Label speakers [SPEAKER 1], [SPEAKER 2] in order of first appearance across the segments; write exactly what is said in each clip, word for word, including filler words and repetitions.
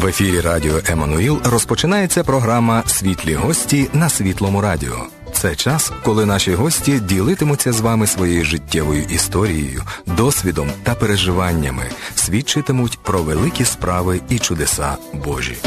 [SPEAKER 1] В ефірі Радіо Еммануїл розпочинається програма «Світлі гості» на Світлому радіо. Це час, коли наші гості ділитимуться з вами своєю життєвою історією, досвідом та переживаннями, свідчитимуть про великі справи і чудеса Божі.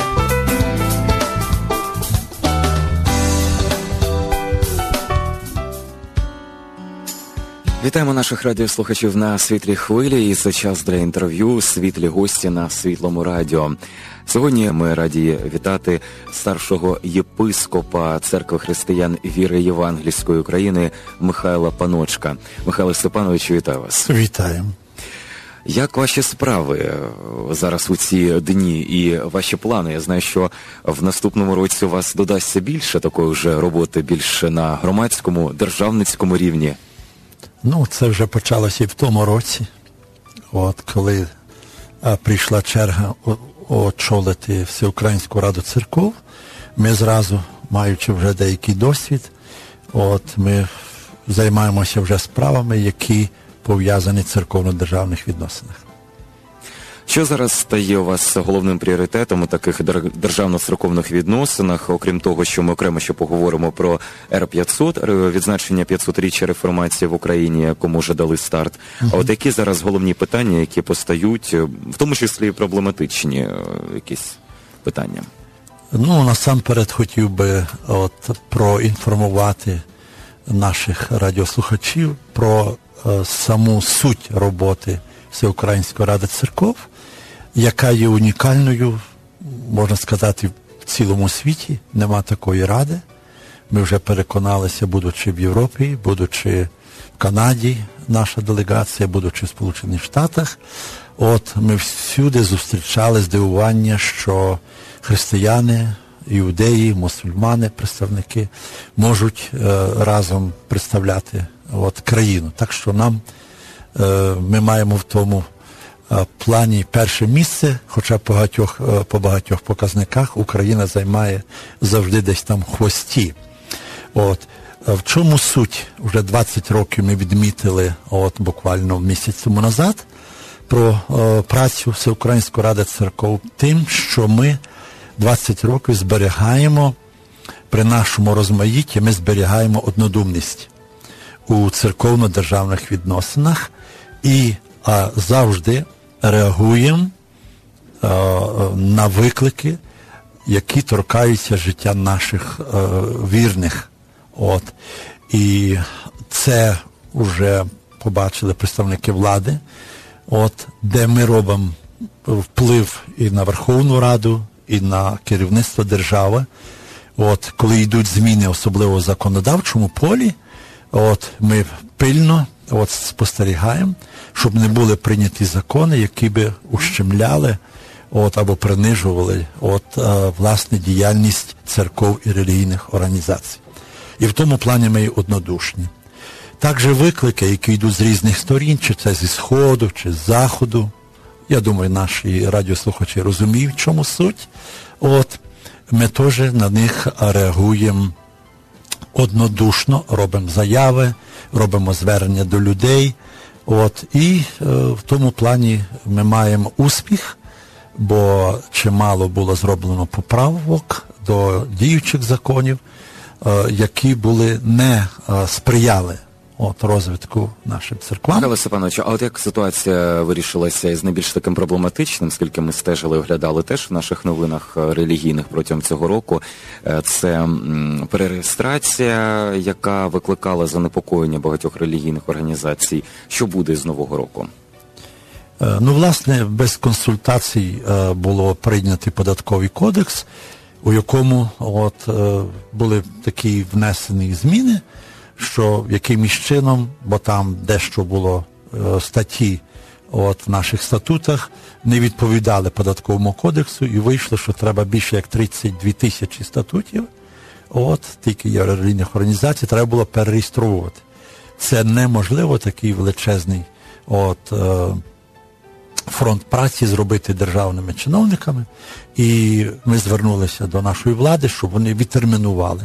[SPEAKER 2] Вітаємо наших радіослухачів на Світлій хвилі, і це час для інтерв'ю «Світлі гості» на Світлому радіо. Сьогодні ми раді вітати старшого єпископа Церкви християн віри Євангельської України Михайла Паночка. Михайло Степановичу, вітаю вас.
[SPEAKER 3] Вітаємо.
[SPEAKER 2] Як ваші справи зараз у ці дні і ваші плани? Я знаю, що в наступному році у вас додасться більше такої вже роботи, більше на громадському, державницькому рівні.
[SPEAKER 3] Ну, це вже почалося і в тому році, от коли а, прийшла черга о, очолити Всеукраїнську Раду церков. Ми зразу, маючи вже деякий досвід, от ми займаємося вже справами, які пов'язані в церковно-державних відносинах.
[SPEAKER 2] Що зараз стає у вас головним пріоритетом у таких державно-церковних відносинах, окрім того, що ми окремо ще поговоримо про Р п'ятсот, відзначення п'ятсотріччя реформації в Україні, якому вже дали старт. Uh-huh. А от які зараз головні питання, які постають, в тому числі і проблематичні якісь питання?
[SPEAKER 3] Ну, насамперед хотів би от проінформувати наших радіослухачів про е, саму суть роботи Всеукраїнської Ради церков, яка є унікальною, можна сказати, в цілому світі. Нема такої ради. Ми вже переконалися, будучи в Європі, будучи в Канаді, наша делегація, будучи в Сполучених Штатах. От ми всюди зустрічали здивування, що християни, іудеї, мусульмани, представники можуть е, разом представляти от, країну. Так що нам е, ми маємо в тому е, плані перше місце, хоча по багатьох, е, по багатьох показниках Україна займає завжди десь там в хвості. От. В чому суть? Вже двадцять років ми відмітили, от буквально місяць тому назад, про е, працю Всеукраїнської Ради церков тим, що ми двадцять років зберігаємо, при нашому розмаїтті ми зберігаємо однодумність у церковно-державних відносинах і а, завжди реагуємо а, на виклики, які торкаються життя наших а, вірних. От. І це вже побачили представники влади, от, де ми робимо вплив і на Верховну Раду, і на керівництво держави. От, коли йдуть зміни, особливо в законодавчому полі, от, ми пильно от, спостерігаємо, щоб не були прийняті закони, які би ущемляли от, або принижували от, а, власне діяльність церков і релігійних організацій. І в тому плані ми однодушні. Також виклики, які йдуть з різних сторін, чи це зі Сходу, чи з Заходу, я думаю, наші радіослухачі розуміють, в чому суть. От, ми теж на них реагуємо однодушно, робимо заяви, робимо звернення до людей. От, і е, в тому плані ми маємо успіх, бо чимало було зроблено поправок до діючих законів, е, які були не е, сприяли от розвитку нашим церквам.
[SPEAKER 2] Михайло Степановичу, а от як ситуація вирішилася із найбільш таким проблематичним, скільки ми стежили і оглядали теж в наших новинах релігійних протягом цього року, це м, перереєстрація, яка викликала занепокоєння багатьох релігійних організацій. Що буде з нового року?
[SPEAKER 3] Е, ну, власне, без консультацій е, було прийнятий податковий кодекс, у якому от, е, були такі внесені зміни, що якимось чином, бо там дещо було е, статті от, в наших статутах, не відповідали податковому кодексу, і вийшло, що треба більше як тридцять дві тисячі статутів, от, тільки є релігійних організацій, треба було перереєструвати. Це неможливо, такий величезний от, е, фронт праці зробити державними чиновниками, і ми звернулися до нашої влади, щоб вони відтермінували.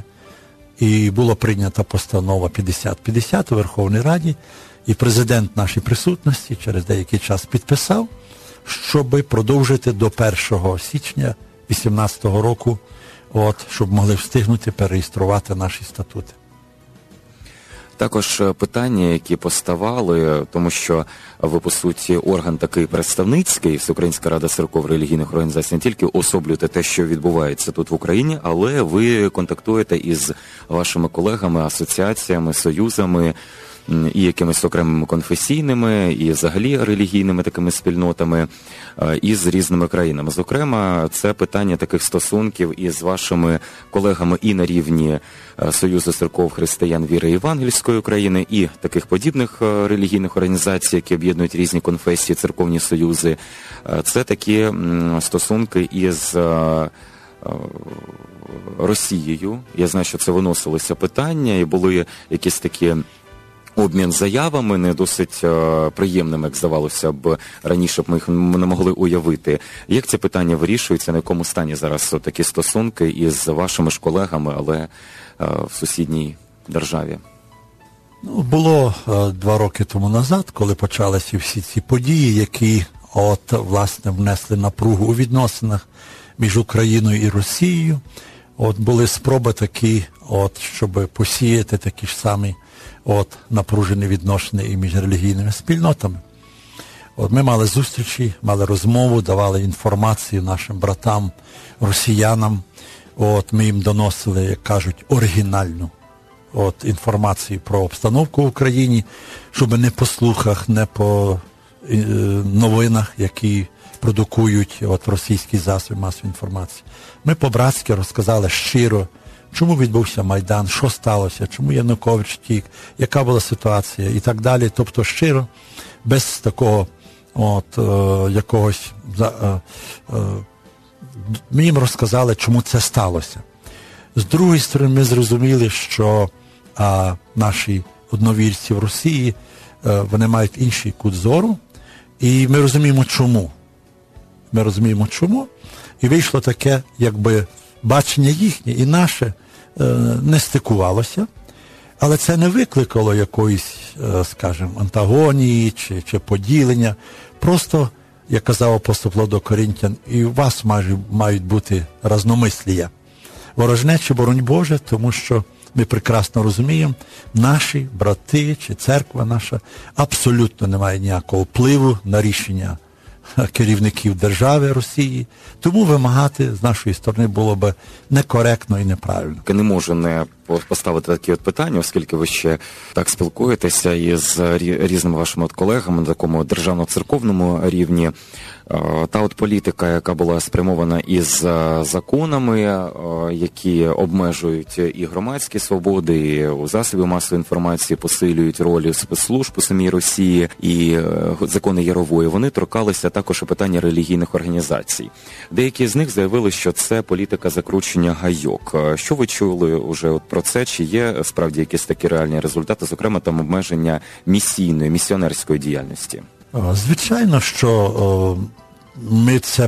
[SPEAKER 3] І була прийнята постанова п'ятдесят п'ятдесят у Верховній Раді, і президент нашій присутності через деякий час підписав щоб продовжити до першого січня вісімнадцятого року, от, щоб могли встигнути перереєструвати наші статути.
[SPEAKER 2] Також питання, які поставали, тому що ви, по суті, орган такий представницький, Всеукраїнська рада церков релігійних організацій, не тільки особлюєте те, що відбувається тут в Україні, але ви контактуєте із вашими колегами, асоціаціями, союзами, і якимись окремими конфесійними, і взагалі релігійними такими спільнотами, і з різними країнами. Зокрема, це питання таких стосунків із вашими колегами і на рівні Союзу церков християн віри Євангельської України, і таких подібних релігійних організацій, які об'єднують різні конфесії, церковні союзи. Це такі стосунки із Росією. Я знаю, що це виносилося питання, і були якісь такі обмін заявами, не досить е, приємними, як здавалося б, раніше б ми їх не могли уявити. Як це питання вирішується, на якому стані зараз такі стосунки із вашими ж колегами, але е, в сусідній державі?
[SPEAKER 3] Ну, було е, два роки тому назад, коли почалися всі ці події, які от, власне, внесли напругу у відносинах між Україною і Росією. От, були спроби такі, от, щоб посіяти такі ж самі от, напружені відношення і між релігійними спільнотами. От, ми мали зустрічі, мали розмову, давали інформацію нашим братам, росіянам. От, ми їм доносили, як кажуть, оригінальну от, інформацію про обстановку в Україні, щоб не по слухах, не по е, новинах, які продукують от, російські засоби масової інформації. Ми по-братськи розказали щиро, чому відбувся Майдан, що сталося, чому Янукович втік, яка була ситуація і так далі. Тобто щиро, без такого от, е, якогось... Е, е, ми їм розказали, чому це сталося. З другої сторони, ми зрозуміли, що е, наші одновірці в Росії, е, вони мають інший кут зору, і ми розуміємо, чому. Ми розуміємо, чому. І вийшло таке, якби бачення їхнє і наше е, не стикувалося, але це не викликало якоїсь, е, скажімо, антагонії чи, чи поділення. Просто, як казав апостол Павло до Коринтян, і у вас майже мають бути разномислія. Ворожнечі, боронь Боже, тому що ми прекрасно розуміємо, наші брати чи церква наша абсолютно не має ніякого впливу на рішення керівників держави Росії, тому вимагати з нашої сторони було б некоректно і неправильно.
[SPEAKER 2] Не можу не поставити такі от питання, оскільки ви ще так спілкуєтеся із різними вашими от колегами на такому державно-церковному рівні. Та от політика, яка була спрямована із законами, які обмежують і громадські свободи, і у засобі масової інформації посилюють роль спецслужб у самій Росії, і закони Ярової, вони торкалися також і питання релігійних організацій. Деякі з них заявили, що це політика закручення гайок. Що ви чули уже от про це? Чи є справді якісь такі реальні результати, зокрема там обмеження місійної, місіонерської діяльності?
[SPEAKER 3] Звичайно, що ми це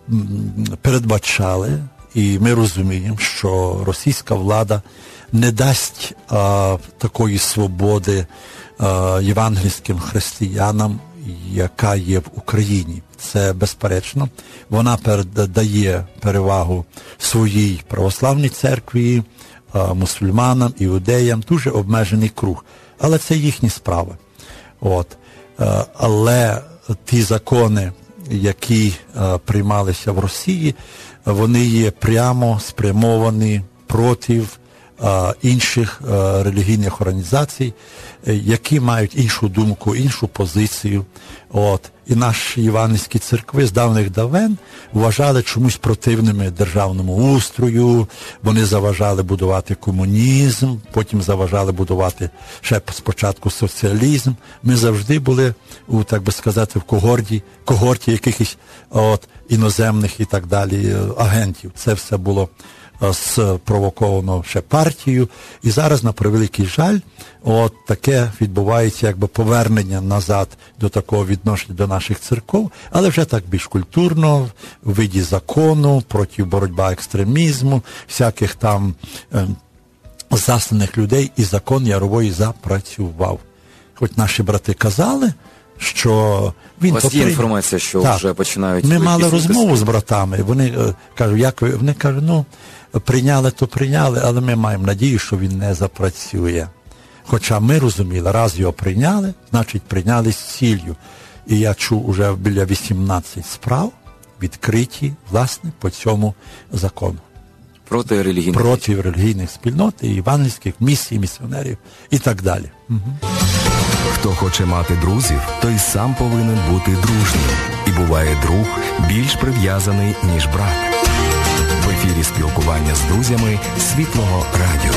[SPEAKER 3] передбачали, і ми розуміємо, що російська влада не дасть а, такої свободи а, євангельським християнам, яка є в Україні. Це безперечно. Вона передає перевагу своїй православній церкві, а, мусульманам, іудеям, дуже обмежений круг. Але це їхні справи. От. Але ті закони, які е, приймалися в Росії, вони є прямо спрямовані проти е, інших е, релігійних організацій, е, які мають іншу думку, іншу позицію. От. І наші євангельські церкви з давних давен вважали чомусь противними державному устрою, вони заважали будувати комунізм, потім заважали будувати ще спочатку соціалізм. Ми завжди були, у, так би сказати, в когорті, когорті якихось от, іноземних і так далі агентів. Це все було спровоковано ще партією. І зараз, на превеликий жаль, от таке відбувається якби повернення назад до такого відношення до наших церков, але вже так більш культурно, в виді закону, проти боротьба екстремізму, всяких там е, засланих людей, і закон Ярової запрацював. Хоч наші брати казали, що він...
[SPEAKER 2] У вас є інформація, що
[SPEAKER 3] так.
[SPEAKER 2] вже починають...
[SPEAKER 3] Ми мали розмову з братами, вони е, кажуть, як ви... Вони кажуть, ну, прийняли, то прийняли, але ми маємо надію, що він не запрацює. Хоча ми розуміли, раз його прийняли, значить прийняли з ціллю. І я чув уже біля вісімнадцять справ, відкриті, власне, по цьому закону.
[SPEAKER 2] Проти релігійних
[SPEAKER 3] Проти релігійних спільнот, і євангельських місій, місіонерів і так далі. Угу.
[SPEAKER 1] Хто хоче мати друзів, той сам повинен бути дружнім. І буває друг більш прив'язаний, ніж брат. В ефірі спілкування з друзями Світлого Радіо.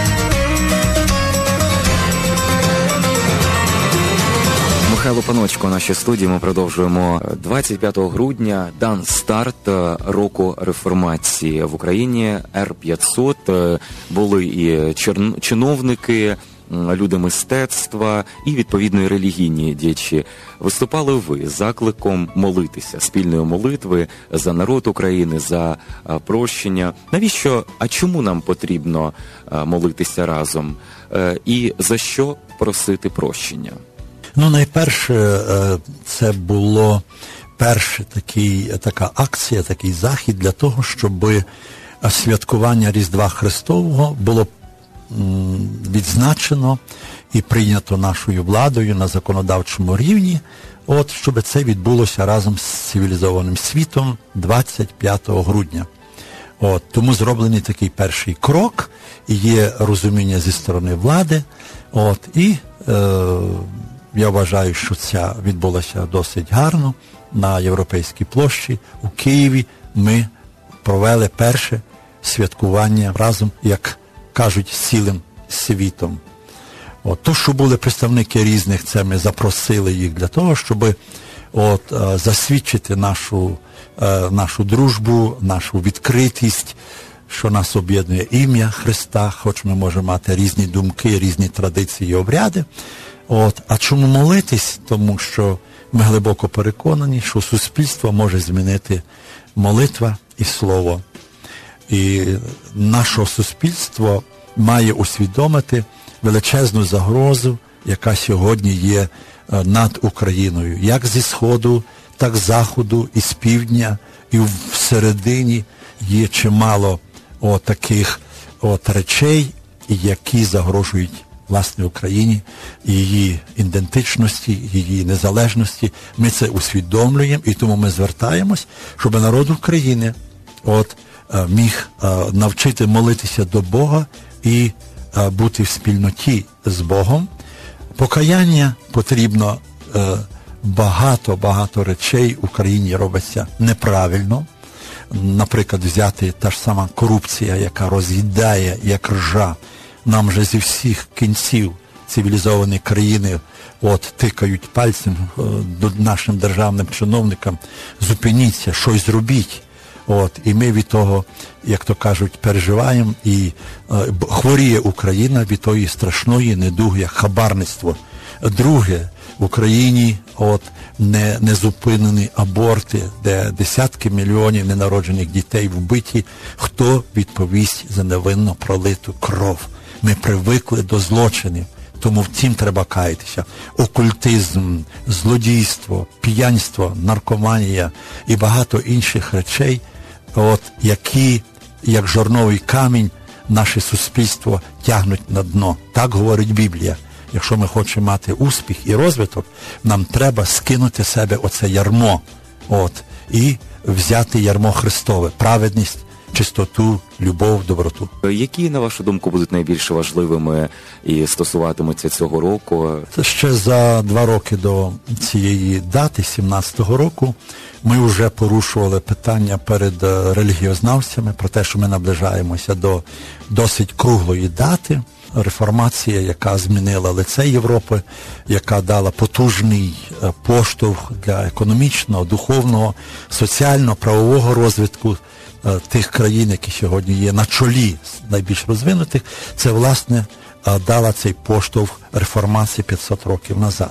[SPEAKER 2] Михайло Паночко у нашій студії. Ми продовжуємо. двадцять п'ятого грудня дан старт року реформації в Україні. Р п'ятсот. Були і чиновники, люди мистецтва і відповідної релігійні діячі. Виступали ви з закликом молитися, спільної молитви за народ України, за прощення. Навіщо, а чому нам потрібно молитися разом? І за що просити прощення?
[SPEAKER 3] Ну, найперше, це було перша така акція, такий захід для того, щоб святкування Різдва Христового було відзначено і прийнято нашою владою на законодавчому рівні, от, щоб це відбулося разом з цивілізованим світом двадцять п'ятого грудня. От, тому зроблений такий перший крок, і є розуміння зі сторони влади, от, і е, я вважаю, що це відбулося досить гарно на Європейській площі. У Києві ми провели перше святкування разом, як кажуть, з цілим світом. От, то, що були представники різних, це ми запросили їх для того, щоб от, е, засвідчити нашу, е, нашу дружбу, нашу відкритість, що нас об'єднує ім'я Христа, хоч ми можемо мати різні думки, різні традиції і обряди. От, а чому молитись? Тому що ми глибоко переконані, що суспільство може змінити молитва і слово. І наше суспільство має усвідомити величезну загрозу, яка сьогодні є над Україною. Як зі Сходу, так з Заходу, і з Півдня, і всередині є чимало о, таких от речей, які загрожують власне Україні, її ідентичності, її незалежності. Ми це усвідомлюємо, і тому ми звертаємось, щоб народ України от, міг навчити молитися до Бога і бути в спільноті з Богом. Покаяння потрібно, багато-багато речей в Україні робиться неправильно. Наприклад, взяти та ж сама корупція, яка роз'їдає, як ржа. Нам же зі всіх кінців цивілізовані країни от, тикають пальцем до нашим державним чиновникам: зупиніться, щось зробіть. От, і ми від того, як то кажуть, переживаємо, і е, хворіє Україна від тої страшної недуги, як хабарництво. Друге, в Україні от, не, не зупинені аборти, де десятки мільйонів ненароджених дітей вбиті. Хто відповість за невинно пролиту кров? Ми привикли до злочинів, тому в цім треба каятися. Окультизм, злодійство, п'янство, наркоманія і багато інших речей, от, які, як жорновий камінь, наше суспільство тягнуть на дно. Так говорить Біблія. Якщо ми хочемо мати успіх і розвиток, нам треба скинути з себе оце ярмо, от, і взяти ярмо Христове, праведність, чистоту, любов, доброту.
[SPEAKER 2] Які, на вашу думку, будуть найбільш важливими і стосуватимуться цього року?
[SPEAKER 3] Це ще за два роки до цієї дати, сімнадцятого року, ми вже порушували питання перед релігіознавцями про те, що ми наближаємося до досить круглої дати. Реформація, яка змінила лице Європи, яка дала потужний поштовх для економічного, духовного, соціального, правового розвитку тих країн, які сьогодні є на чолі найбільш розвинутих, це, власне, дала цей поштовх реформації п'ятсот років назад.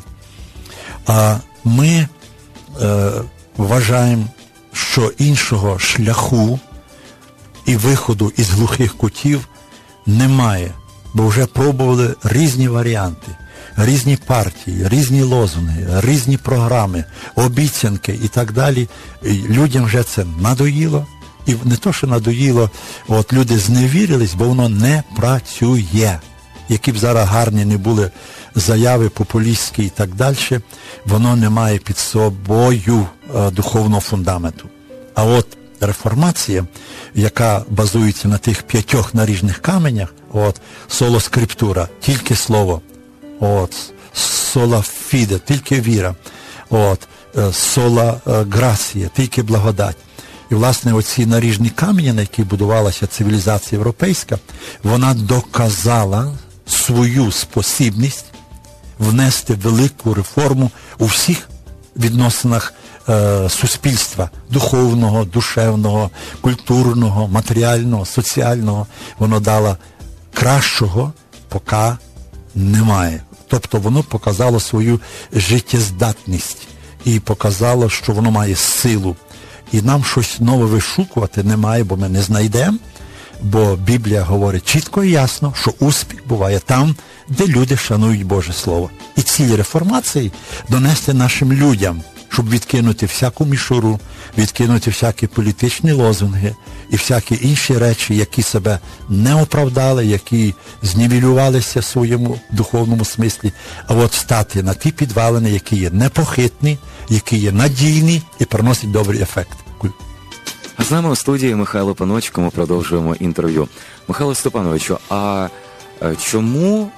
[SPEAKER 3] А ми е, вважаємо, що іншого шляху і виходу із глухих кутів немає, бо вже пробували різні варіанти. різні партії, різні лозунги, різні програми, обіцянки і так далі. І людям вже це надоїло. І не то, що надоїло, от люди зневірились, бо воно не працює. Які б зараз гарні не були заяви популістські і так далі, воно не має під собою е, духовного фундаменту. А от реформація, яка базується на тих п'ятьох наріжних каменях, от, соло скриптура, тільки слово, от, сола фіде, тільки віра, от, сола грація, тільки благодать. І, власне, оці наріжні камені, на які будувалася цивілізація європейська, вона доказала свою спосібність внести велику реформу у всіх відносинах е, суспільства, духовного, душевного, культурного, матеріального, соціального. Воно дало кращого, поки немає. Тобто воно показало свою життєздатність і показало, що воно має силу. І нам щось нове вишукувати немає, бо ми не знайдемо, бо Біблія говорить чітко і ясно, що успіх буває там, де люди шанують Боже Слово. І ціль реформації донести нашим людям, щоб відкинути всяку мішуру, відкинути всякі політичні лозунги і всякі інші речі, які себе не оправдали, які знівелювалися в своєму духовному смислі, а от стати на ті підвалини, які є непохитні, які є надійні і приносять добрий ефект.
[SPEAKER 2] А з нами у студії Михайло Паночко, ми продовжуємо інтерв'ю. Михайло Степановичу, а чому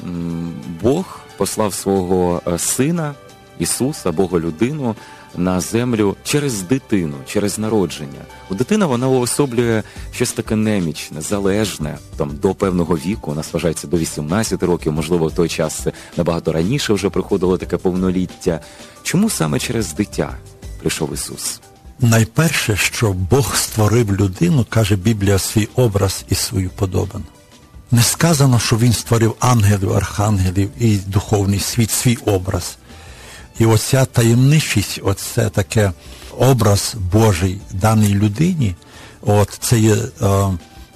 [SPEAKER 2] Бог послав свого сина, Ісуса, Бога-людину, на землю через дитину, через народження? У дитина, вона уособлює щось таке немічне, залежне, там, до певного віку, у нас вважається до вісімнадцяти років, можливо, в той час набагато раніше вже приходило таке повноліття. Чому саме через дитя прийшов Ісус?
[SPEAKER 3] Найперше, що Бог створив людину, каже Біблія, свій образ і свою подобину. Не сказано, що Він створив ангелів, архангелів і духовний світ, свій образ. І оця таємничість, оце таке образ Божий даній людині, от це є е,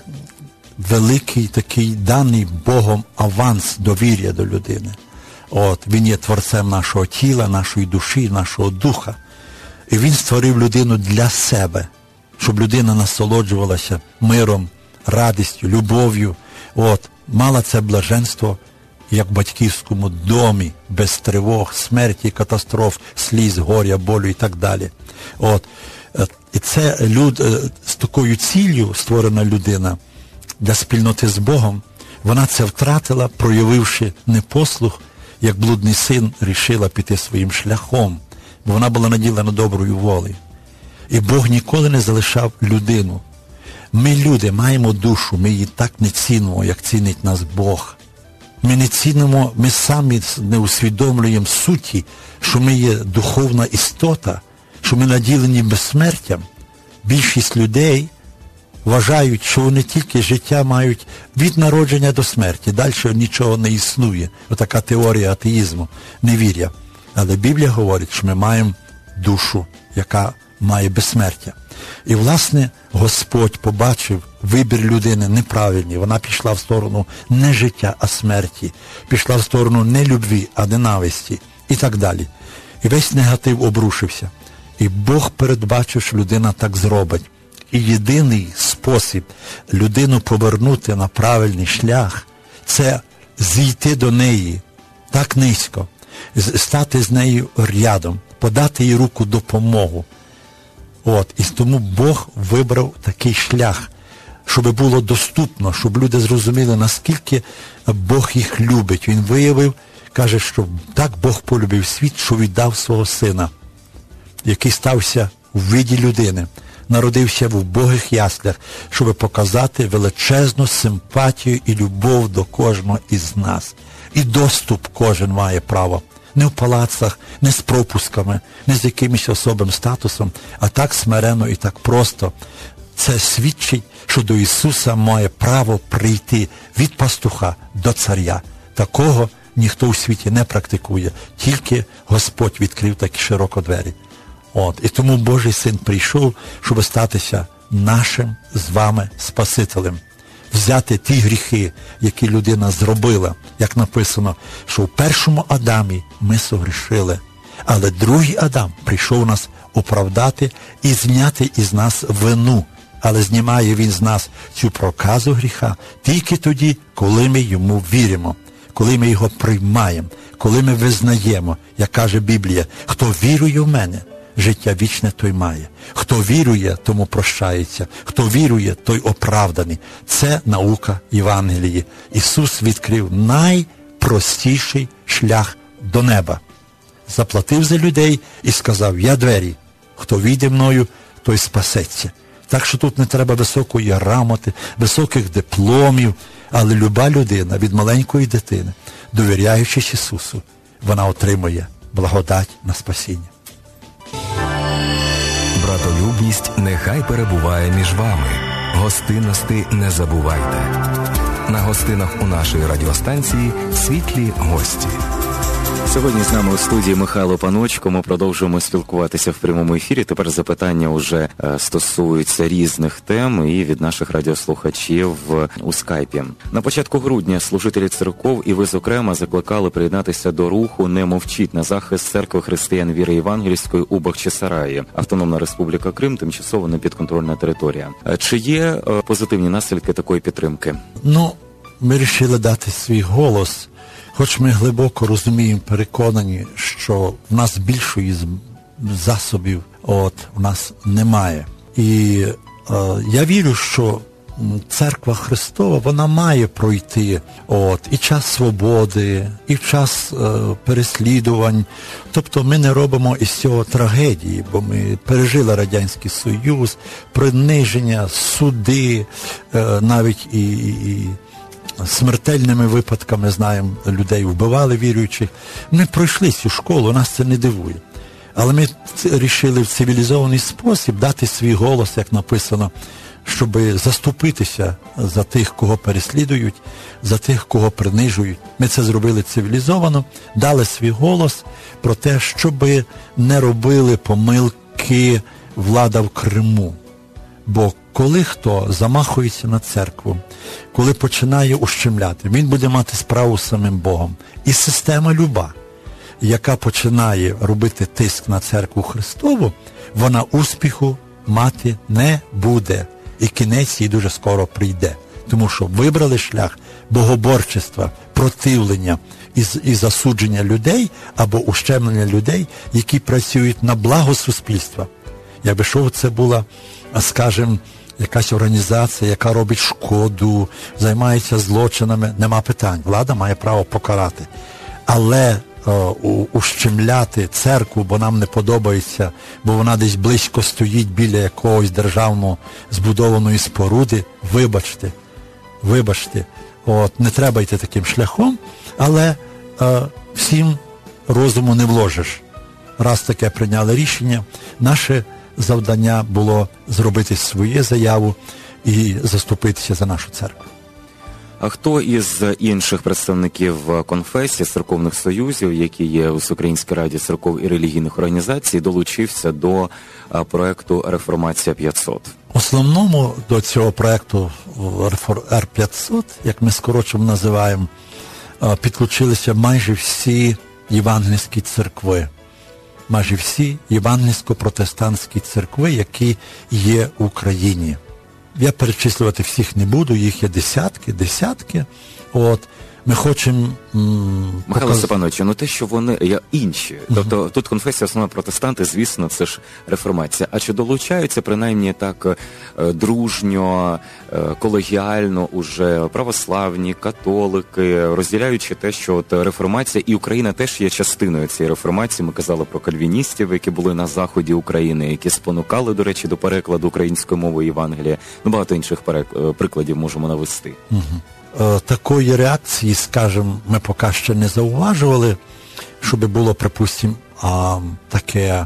[SPEAKER 3] великий такий даний Богом аванс довір'я до людини. От, Він є творцем нашого тіла, нашої душі, нашого духа. І Він створив людину для себе, щоб людина насолоджувалася миром, радістю, любов'ю, от, мала це блаженство, як в батьківському домі, без тривог, смерті, катастроф, сліз, горя, болю і так далі. От. І це люд, з такою ціллю створена людина для спільноти з Богом, вона це втратила, проявивши непослух, як блудний син рішила піти своїм шляхом, бо вона була наділена доброю волею. І Бог ніколи не залишав людину. Ми, люди, маємо душу, ми її так не цінимо, як цінить нас Бог. Ми не цінимо, ми самі не усвідомлюємо суті, що ми є духовна істота, що ми наділені безсмертям. Більшість людей вважають, що вони тільки життя мають від народження до смерті, далі нічого не існує. Отака теорія атеїзму, невір'я. Але Біблія говорить, що ми маємо душу, яка має безсмертя. І, власне, Господь побачив вибір людини неправильний. Вона пішла в сторону не життя, а смерті. Пішла в сторону не любві, а ненависті. І так далі. І весь негатив обрушився. І Бог передбачив, що людина так зробить. І єдиний спосіб людину повернути на правильний шлях – це зійти до неї так низько, стати з нею рядом, подати їй руку допомогу. От, і тому Бог вибрав такий шлях, щоб було доступно, щоб люди зрозуміли, наскільки Бог їх любить. Він виявив, каже, що так Бог полюбив світ, що віддав свого сина, який стався у виді людини, народився в убогих яслях, щоб показати величезну симпатію і любов до кожного із нас. І доступ кожен має право. Не в палацах, не з пропусками, не з якимось особим статусом, а так смиренно і так просто. Це свідчить, що до Ісуса має право прийти від пастуха до царя. Такого ніхто у світі не практикує, тільки Господь відкрив такі широко двері. От. І тому Божий Син прийшов, щоб статися нашим з вами Спасителем. взяти ті гріхи, які людина зробила. Як написано, що в першому Адамі ми согрішили, але другий Адам прийшов нас оправдати і зняти із нас вину. Але знімає він з нас цю проказу гріха тільки тоді, коли ми йому віримо, коли ми його приймаємо, коли ми визнаємо, як каже Біблія, хто вірує в мене, життя вічне той має. Хто вірує, тому прощається. Хто вірує, той оправданий. Це наука Євангелії. Ісус відкрив найпростіший шлях до неба. Заплатив за людей і сказав, я двері. Хто війде мною, той спасеться. Так що тут не треба високої грамоти, високих дипломів, але люба людина від маленької дитини, довіряючись Ісусу, вона отримує благодать на спасіння.
[SPEAKER 1] Братолюбність нехай перебуває між вами. Гостинності не забувайте. На гостинах у нашої радіостанції світлі гості.
[SPEAKER 2] Сьогодні з нами у студії Михайло Паночко. Ми продовжуємо спілкуватися в прямому ефірі. Тепер запитання вже е, стосуються різних тем і від наших радіослухачів у скайпі. На початку грудня служителі церков і ви, зокрема, закликали приєднатися до руху «Не мовчіть» на захист церкви християн віри євангельської у Бахчисараї. Автономна Республіка Крим, тимчасово непідконтрольна територія. Чи є е, позитивні наслідки такої підтримки?
[SPEAKER 3] Ну, ми вирішили дати свій голос. Хоч ми глибоко розуміємо, переконані, що в нас більшої засобів от, в нас немає. І е, я вірю, що Церква Христова, вона має пройти от, і час свободи, і час е, переслідувань. Тобто ми не робимо із цього трагедії, бо ми пережили Радянський Союз, приниження, суди, е, навіть і... і смертельними випадками, знаємо, людей вбивали віруючих. Ми пройшли цю школу, нас це не дивує. Але ми вирішили в цивілізований спосіб дати свій голос, як написано, щоб заступитися за тих, кого переслідують, за тих, кого принижують. Ми це зробили цивілізовано, дали свій голос про те, щоб не робили помилки влада в Криму. Бо коли хто замахується на церкву, коли починає ущемляти, він буде мати справу з самим Богом. І система люба, яка починає робити тиск на церкву Христову, вона успіху мати не буде. І кінець їй дуже скоро прийде. Тому що вибрали шлях богоборчества, противлення і, і засудження людей або ущемлення людей, які працюють на благо суспільства. Якби що це була, скажімо, якась організація, яка робить шкоду, займається злочинами, нема питань. Влада має право покарати. Але о, ущемляти церкву, бо нам не подобається, бо вона десь близько стоїть біля якогось державного збудованої споруди, вибачте, вибачте, от, не треба йти таким шляхом, але е, всім розуму не вложиш. Раз таке прийняли рішення, наше завдання було зробити свою заяву і заступитися за нашу церкву.
[SPEAKER 2] А хто із інших представників конфесій, церковних союзів, які є у Всеукраїнській раді церков і релігійних організацій, долучився до проекту «Реформація п'ятсот»?
[SPEAKER 3] В основному до цього проекту Ер п'ятсот, як ми скорочено називаємо, підключилися майже всі євангельські церкви. Майже всі євангельсько-протестантські церкви, які є в Україні. Я перечислювати всіх не буду, їх є десятки, десятки. От, ми хочемо... М,
[SPEAKER 2] Михайло
[SPEAKER 3] показ...
[SPEAKER 2] Степановичу, ну те, що вони є інші, uh-huh. тобто тут конфесія основна протестанти, звісно, це ж реформація. А чи долучаються принаймні так дружньо, колегіально уже православні, католики, розділяючи те, що от реформація і Україна теж є частиною цієї реформації. Ми казали про кальвіністів, які були на заході України, які спонукали, до речі, до перекладу української мови Євангелія. Ну, багато інших перек... прикладів можемо навести.
[SPEAKER 3] Uh-huh. Такої реакції, скажімо, ми поки ще не зауважували, щоб було, припустимо, таке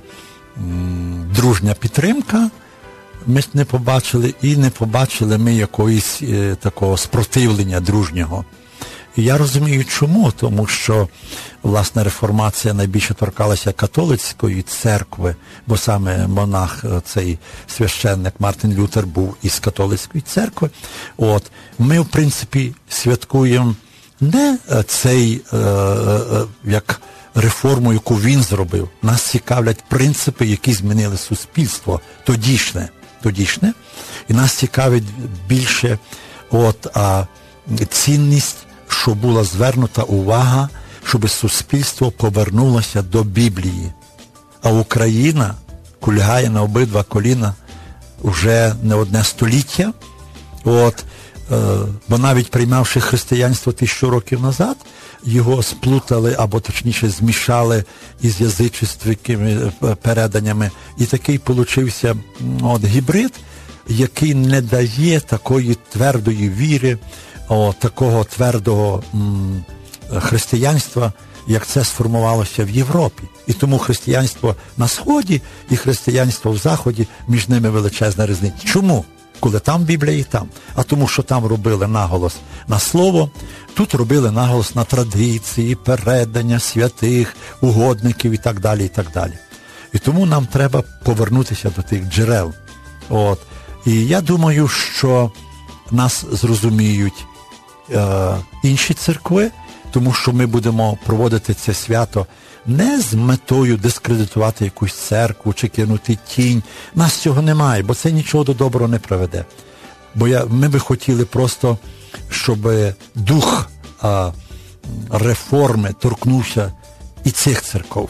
[SPEAKER 3] м, дружня підтримка. Ми не побачили і не побачили ми якоїсь е, такого спротивлення дружнього. І я розумію, чому. Тому що, власне, реформація найбільше торкалася католицької церкви, бо саме монах, цей священник Мартин Лютер був із католицької церкви. От. Ми, в принципі, святкуємо не цей, е, е, як реформу, яку він зробив. Нас цікавлять принципи, які змінили суспільство, тодішнє. тодішнє. І нас цікавить більше от, а, цінність, що була звернута увага, щоб суспільство повернулося до Біблії. А Україна кульгає на обидва коліна вже не одне століття. От, е, бо навіть приймавши християнство тисячу років назад, його сплутали, або точніше змішали із язичницькими переданнями. І такий получився от, гібрид, який не дає такої твердої віри, о, такого твердого м, християнства, як це сформувалося в Європі. І тому християнство на Сході і християнство в Заході, між ними величезна різниця. Чому? Коли там Біблія і там. А тому, що там робили наголос на слово, тут робили наголос на традиції, передання святих, угодників і так далі, і так далі. І тому нам треба повернутися до тих джерел. От. І я думаю, що нас зрозуміють е, інші церкви, тому що ми будемо проводити це свято не з метою дискредитувати якусь церкву чи кинути тінь. Нас цього немає, бо це нічого до доброго не приведе. Бо я, ми би хотіли просто, щоб дух а, реформи торкнувся і цих церков.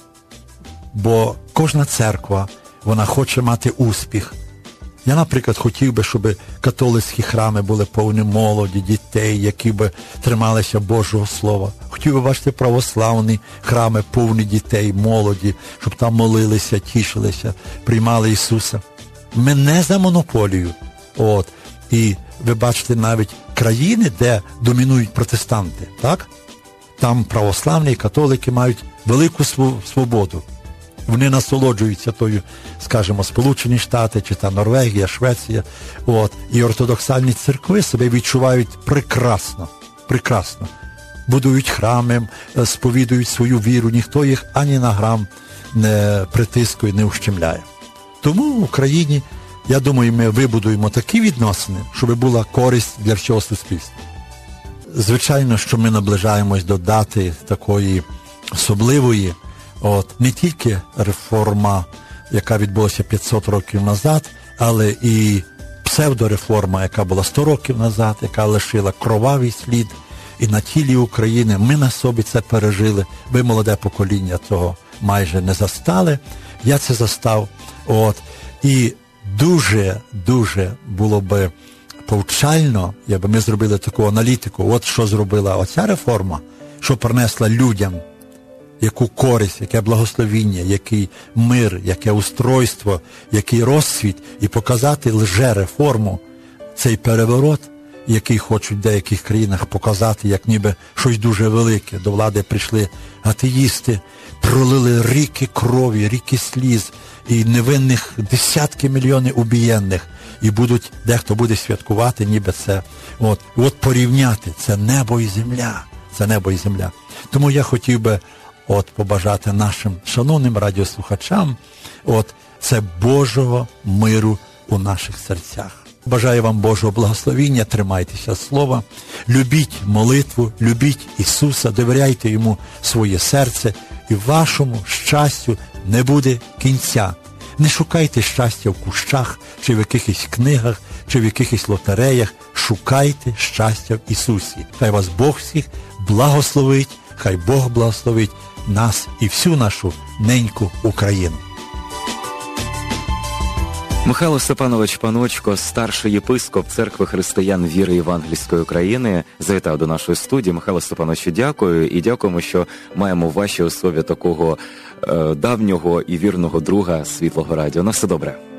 [SPEAKER 3] Бо кожна церква, вона хоче мати успіх. Я, наприклад, хотів би, щоб католицькі храми були повні молоді, дітей, які би трималися Божого Слова. Хотів би бачити православні храми повні дітей, молоді, щоб там молилися, тішилися, приймали Ісуса. Ми не за монополію. От. І ви бачите навіть країни, де домінують протестанти, так? Там православні і католики мають велику свободу. Вони насолоджуються тою, скажімо, Сполучені Штати, чи та Норвегія, Швеція. От. І ортодоксальні церкви себе відчувають прекрасно, прекрасно. Будують храми, сповідують свою віру, ніхто їх ані на грам не притискує, не ущемляє. Тому в Україні, я думаю, ми вибудуємо такі відносини, щоб була користь для всього суспільства. Звичайно, що ми наближаємось до дати такої особливої, от, не тільки реформа, яка відбулася п'ятсот років назад, але і псевдореформа, яка була сто років назад, яка лишила кровавий слід. І на тілі України ми на собі це пережили. Ви, молоде покоління, цього майже не застали. Я це застав. От. І дуже-дуже було би повчально, якби ми зробили таку аналітику. От що зробила оця реформа, що принесла людям яку користь, яке благословіння, який мир, яке устройство, який розцвіт, і показати лже-реформу, цей переворот, який хочуть в деяких країнах показати, як ніби щось дуже велике. До влади прийшли атеїсти, пролили ріки крові, ріки сліз, і невинних десятки мільйонів убієнних, і будуть, дехто буде святкувати, ніби це. От, от порівняти, це небо і земля, це небо і земля. Тому я хотів би от побажати нашим шановним радіослухачам, от, це Божого миру у наших серцях. Бажаю вам Божого благословіння, тримайтеся слова, любіть молитву, любіть Ісуса, довіряйте Йому своє серце, і вашому щастю не буде кінця. Не шукайте щастя в кущах, чи в якихось книгах, чи в якихось лотереях. Шукайте щастя в Ісусі. Хай вас Бог всіх благословить, хай Бог благословить нас і всю нашу неньку Україну.
[SPEAKER 2] Михайло Степанович Паночко, старший єпископ Церкви християн віри Євангельської України, завітав до нашої студії. Михайло Степановичу, дякую. І дякуємо, що маємо в вашій особі такого е, давнього і вірного друга Світлого Радіо. На все добре.